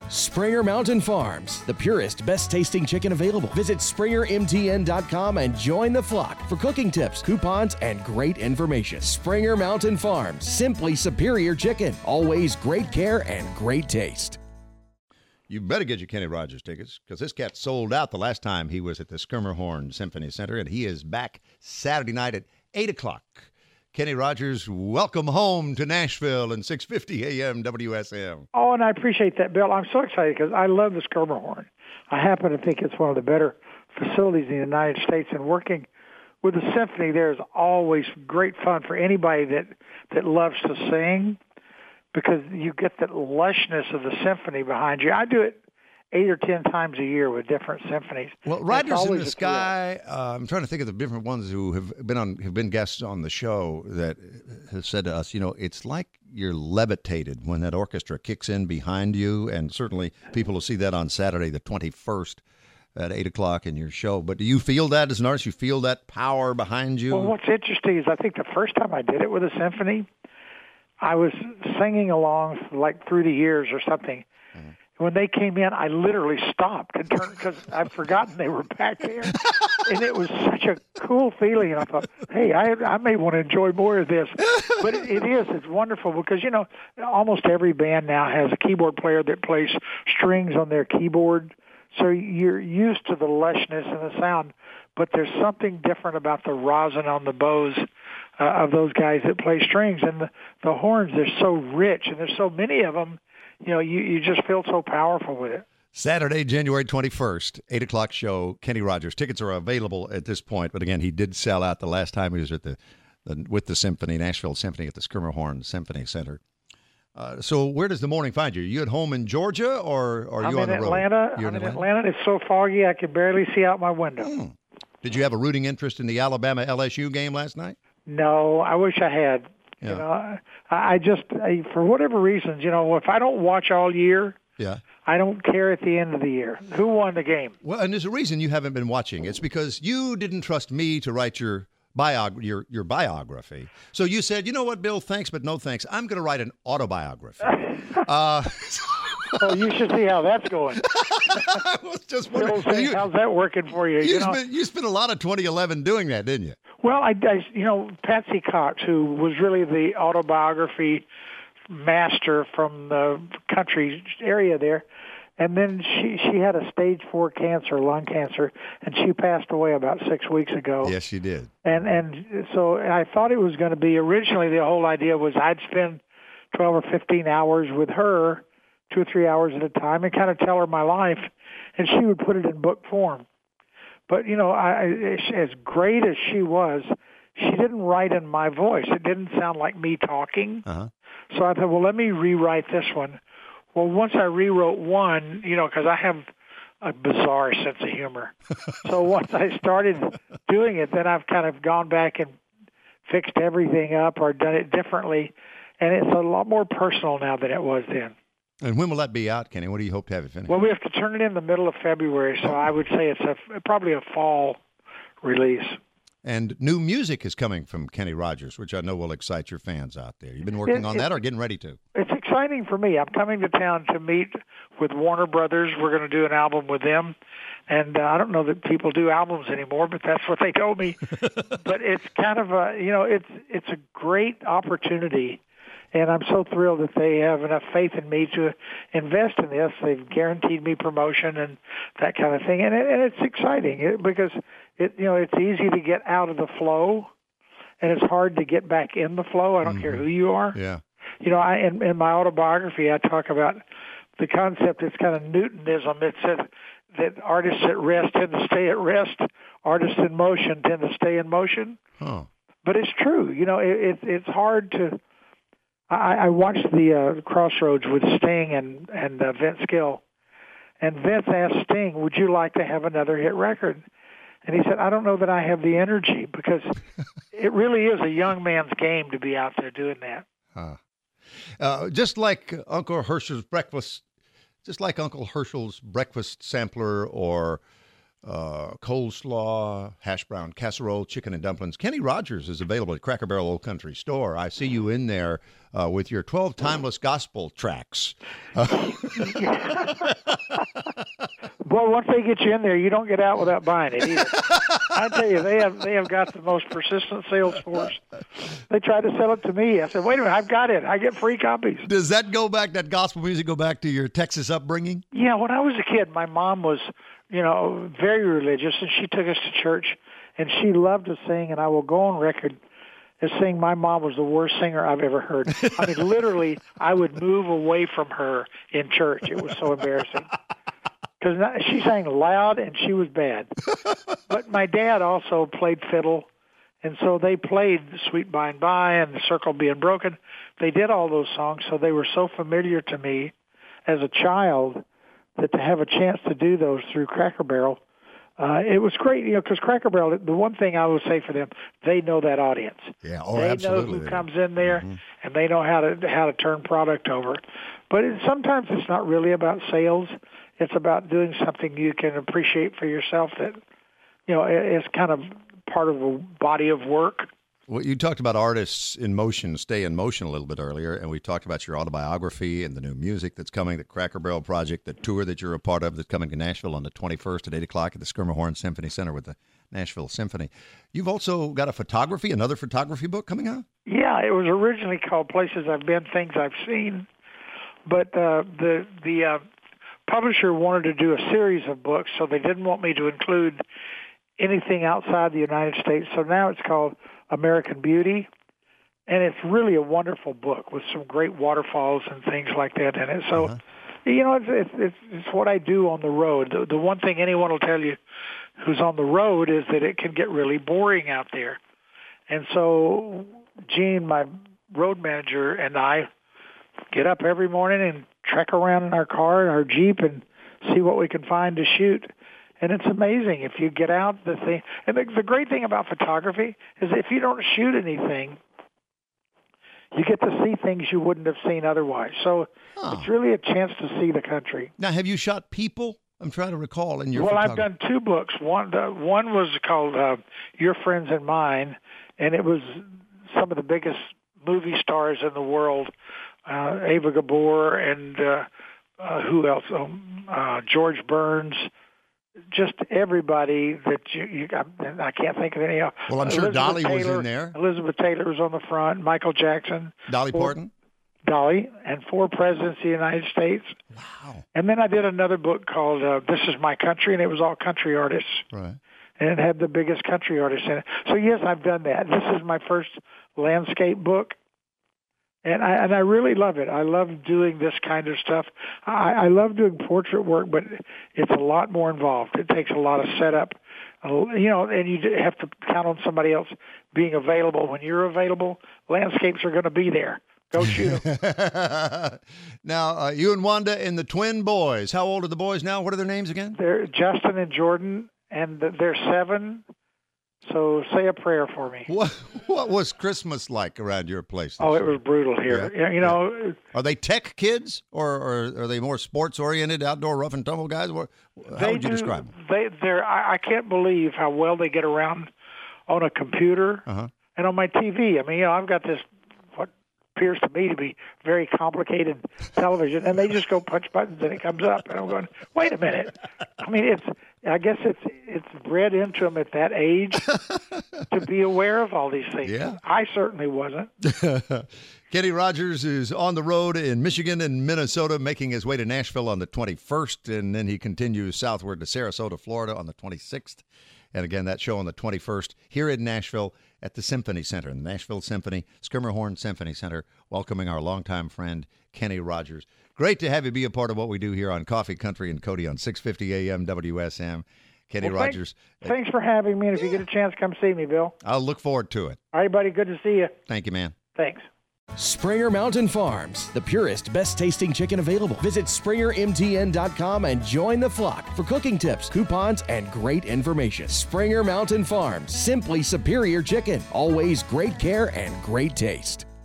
Springer Mountain Farms, the purest, best-tasting chicken available. Visit SpringerMTN.com and join the flock for cooking tips, coupons, and great information. Springer Mountain Farms, simply superior chicken. Always great care and great taste. You better get your Kenny Rogers tickets because this cat sold out the last time he was at the Skirmerhorn Symphony Center, and he is back Saturday night at 8 o'clock. Kenny Rogers, welcome home to Nashville and 650 AM WSM. Oh, and I appreciate that, Bill. I'm so excited because I love the Skirmerhorn. I happen to think it's one of the better facilities in the United States, and working with the symphony there is always great fun for anybody that loves to sing because you get that lushness of the symphony behind you. I do it 8 or 10 times a year with different symphonies. Well, Riders in the Sky, I'm trying to think of the different ones who have been guests on the show that have said to us, it's like you're levitated when that orchestra kicks in behind you, and certainly people will see that on Saturday the 21st at 8 o'clock in your show. But do you feel that as an artist? You feel that power behind you? Well, what's interesting is I think the first time I did it with a symphony, I was singing along like through the years or something. Mm-hmm. When they came in, I literally stopped and turned because I'd forgotten they were back there. And it was such a cool feeling. And I thought, hey, I may want to enjoy more of this. But it's wonderful because, almost every band now has a keyboard player that plays strings on their keyboard. So you're used to the lushness and the sound. But there's something different about the rosin on the bows of those guys that play strings. And the horns, they're so rich, and there's so many of them. You just feel so powerful with it. Saturday, January 21st, 8 o'clock show, Kenny Rogers. Tickets are available at this point, but again, he did sell out the last time he was at with the Symphony, Nashville Symphony at the Skirmerhorn Symphony Center. So where does the morning find you? Are you at home in Georgia, or are you on the road? I'm in Atlanta. It's so foggy I can barely see out my window. Did you have a rooting interest in the Alabama-LSU game last night? No, I wish I had. Yeah. I just, for whatever reasons, if I don't watch all year, I don't care at the end of the year. Who won the game? Well, and there's a reason you haven't been watching. It's because you didn't trust me to write your biography. So you said, you know what, Bill, thanks, but no thanks. I'm going to write an autobiography. Oh, you should see how that's going. I was just wondering. How's that working for you? You spent a lot of 2011 doing that, didn't you? Well, Patsy Cox, who was really the autobiography master from the country area there, and then she had a stage 4 cancer, lung cancer, and she passed away about 6 weeks ago. Yes, she did. And so I thought it was going to be, originally the whole idea was I'd spend 12 or 15 hours with her, 2 or 3 hours at a time, and kind of tell her my life, and she would put it in book form. But, as great as she was, she didn't write in my voice. It didn't sound like me talking. Uh-huh. So I thought, well, let me rewrite this one. Well, once I rewrote one, because I have a bizarre sense of humor. So once I started doing it, then I've kind of gone back and fixed everything up or done it differently. And it's a lot more personal now than it was then. And when will that be out, Kenny? What do you hope to have it finished? Well, we have to turn it in the middle of February, so I would say it's probably a fall release. And new music is coming from Kenny Rogers, which I know will excite your fans out there. You've been working on that or getting ready to? It's exciting for me. I'm coming to town to meet with Warner Brothers. We're going to do an album with them. And I don't know that people do albums anymore, but that's what they told me. But it's kind of it's a great opportunity. And I'm so thrilled that they have enough faith in me to invest in this. They've guaranteed me promotion and that kind of thing. And it's exciting because it's easy to get out of the flow, and it's hard to get back in the flow. I don't care who you are. Yeah. In my autobiography, I talk about the concept. It's kind of Newtonism. It said that artists at rest tend to stay at rest. Artists in motion tend to stay in motion. Oh. But it's true. It's hard to. I watched the Crossroads with Sting and Vince Gill, and Vince asked Sting, "Would you like to have another hit record?" And he said, "I don't know that I have the energy because it really is a young man's game to be out there doing that." Just like Uncle Herschel's breakfast sampler or coleslaw, hash brown casserole, chicken and dumplings. Kenny Rogers is available at Cracker Barrel Old Country Store. I see you in there with your 12 timeless gospel tracks. Boy, once they get you in there, you don't get out without buying it either. I tell you, they have got the most persistent sales force. They tried to sell it to me. I said, wait a minute, I've got it. I get free copies. Does that gospel music go back to your Texas upbringing? Yeah, when I was a kid, my mom was, very religious, and she took us to church, and she loved to sing, and I will go on record as saying my mom was the worst singer I've ever heard. I mean, literally, I would move away from her in church. It was so embarrassing. Because she sang loud and she was bad. But my dad also played fiddle, and so they played Sweet By and By and The Circle Being Broken. They did all those songs, so they were so familiar to me as a child that to have a chance to do those through Cracker Barrel, it was great, because Cracker Barrel, the one thing I would say for them, they know that audience. Yeah, they know who comes in there, and they know how to turn product over. But sometimes it's not really about sales. It's about doing something you can appreciate for yourself that, is kind of part of a body of work. Well, you talked about artists in motion, stay in motion a little bit earlier, and we talked about your autobiography and the new music that's coming, the Cracker Barrel Project, the tour that you're a part of that's coming to Nashville on the 21st at 8 o'clock at the Schermerhorn Symphony Center with the Nashville Symphony. You've also got another photography book coming out? Yeah, it was originally called Places I've Been, Things I've Seen, but the publisher wanted to do a series of books, so they didn't want me to include anything outside the United States. So now it's called American Beauty, and it's really a wonderful book with some great waterfalls and things like that in it. So, it's what I do on the road. The one thing anyone will tell you who's on the road is that it can get really boring out there. And so Gene, my road manager, and I get up every morning and trek around in our car, in our Jeep, and see what we can find to shoot. And it's amazing if you get out the thing. And the great thing about photography is if you don't shoot anything, you get to see things you wouldn't have seen otherwise. So it's really a chance to see the country. Now, have you shot people? I'm trying to recall in your Well, I've done two books. One was called Your Friends and Mine, and it was some of the biggest movie stars in the world, Ava Gabor and who else? George Burns. Just everybody that I can't think of any else. Well, I'm sure Dolly was in there. Elizabeth Taylor was on the front. Michael Jackson. Dolly Parton. Dolly, and 4 presidents of the United States. Wow. And then I did another book called This Is My Country, and it was all country artists. Right. And it had the biggest country artists in it. So, yes, I've done that. This is my first landscape book. And I really love it. I love doing this kind of stuff. I love doing portrait work, but it's a lot more involved. It takes a lot of setup, and you have to count on somebody else being available. When you're available, landscapes are going to be there. Go shoot them. Now, you and Wanda and the twin boys. How old are the boys now? What are their names again? They're Justin and Jordan, and they're 7. So say a prayer for me. What was Christmas like around your place? Oh, it was brutal here. Yeah. Are they tech kids, or are they more sports-oriented, outdoor rough and tumble guys? How would you describe them? I can't believe how well they get around on a computer and on my TV. I mean, I've got this what appears to me to be very complicated television, and they just go punch buttons and it comes up. And I'm going, wait a minute. I mean, I guess it's bred into them at that age to be aware of all these things. Yeah. I certainly wasn't. Kenny Rogers is on the road in Michigan and Minnesota, making his way to Nashville on the 21st, and then he continues southward to Sarasota, Florida on the 26th. And again, that show on the 21st here in Nashville at the Symphony Center, the Nashville Symphony, Schermerhorn Symphony Center, welcoming our longtime friend, Kenny Rogers. Great to have you be a part of what we do here on Coffee Country and Cody on 650 AM WSM. Kenny Rogers. Thanks for having me, and if you get a chance, come see me, Bill. I'll look forward to it. All right, buddy. Good to see you. Thank you, man. Thanks. Springer Mountain Farms, the purest, best-tasting chicken available. Visit SpringerMTN.com and join the flock for cooking tips, coupons, and great information. Springer Mountain Farms, simply superior chicken. Always great care and great taste.